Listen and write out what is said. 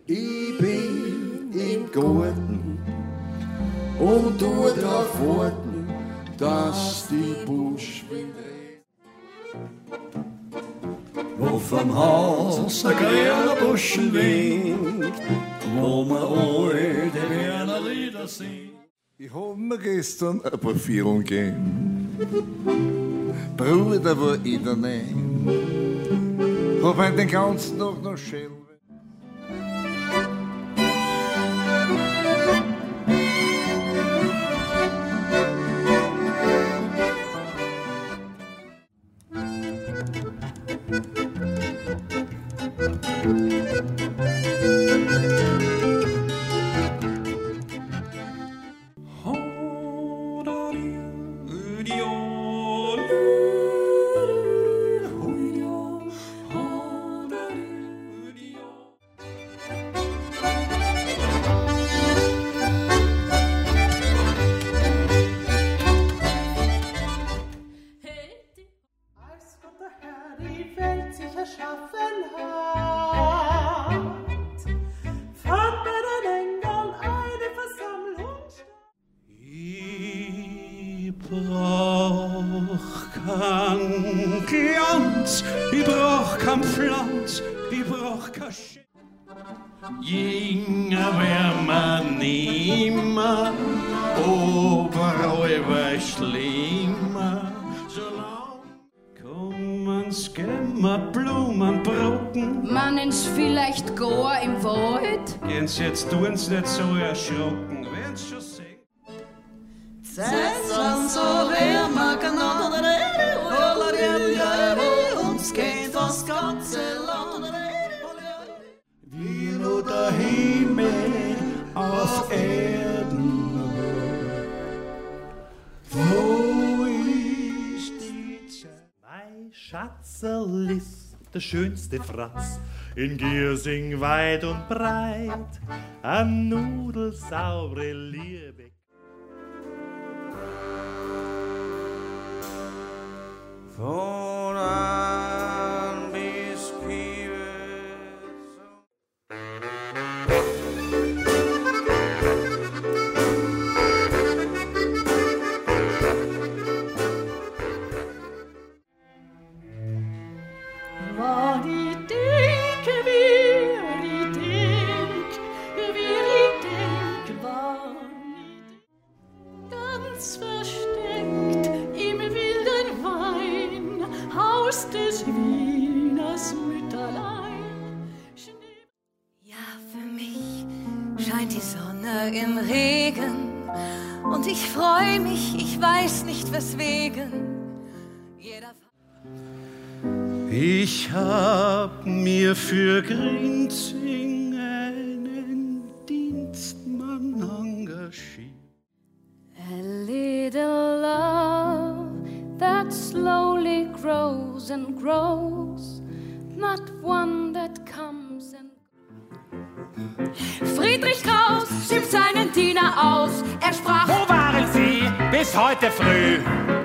Ich bin im Garten und tu drauf warten, dass die Buschwind wo vom Haus ein grüner Buschen winkt, wo man alte Berner Lieder singt. Ich hab mir gestern ein paar Viereln gegeben, Bruder war ich daneben, hab heute den ganzen Tag noch schön. Erschaffen hat, fand bei den Engeln eine Versammlung statt. Ich brauch kein Glanz, ich brauch kein Pflanz, ich brauch kein Schiff. Jünger wär man nimmer, überall wär schlimmer, Skimmer, Blumen, Brocken. Mannen's vielleicht gar im Wald? Gehen's jetzt tun's nicht so erschrocken, wenn's schon sehen. Zeitlang so wer mag einander uns geht das ganze Land. Wie nur der Himmel auf Erden, wo ist die Zeit? Mein Schatzerl ist der schönste Fraß in Giersing weit und breit, an nudelsaure Liebe. Von an bis Kiews. Wann ich denke, wie ich denk, wann ich ganz versteckt im wilden Wein, Haus des Wieners Mütterlein. Ja, für mich scheint die Sonne im Regen und ich freu mich, ich weiß nicht weswegen. Jeder Ich hab mir für Grinzing einen Dienstmann engagiert. A little love that slowly grows and grows, not one that comes and goes. Friedrich Kraus schimpft seinen Diener aus. Er sprach: Wo waren Sie bis heute früh?